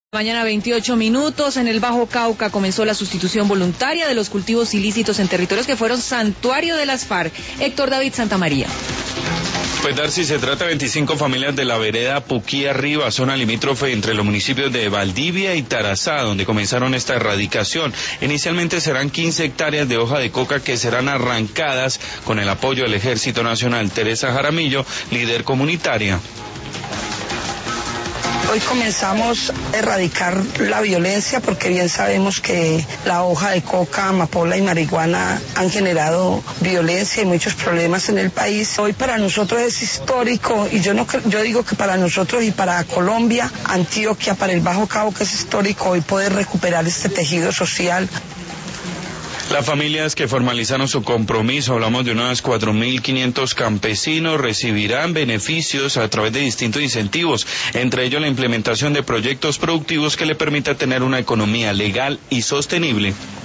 Mañana 28 minutos, en el Bajo Cauca comenzó la sustitución voluntaria de los cultivos ilícitos en territorios que fueron santuario de las FARC. Héctor David Santamaría. Pues Darcy, se trata de 25 familias de la vereda Puquí Arriba, zona limítrofe entre los municipios de Valdivia y Tarazá, donde comenzaron esta erradicación. Inicialmente serán 15 hectáreas de hoja de coca que serán arrancadas con el apoyo del Ejército Nacional. Teresa Jaramillo, líder comunitaria. Hoy comenzamos a erradicar la violencia porque bien sabemos que la hoja de coca, amapola y marihuana han generado violencia y muchos problemas en el país. Hoy para nosotros es histórico y yo digo que para nosotros y para Colombia, Antioquia, para el Bajo Cauca es histórico hoy poder recuperar este tejido social. Las familias que formalizaron su compromiso, hablamos de unas 4.500 campesinos, recibirán beneficios a través de distintos incentivos, entre ellos la implementación de proyectos productivos que le permita tener una economía legal y sostenible.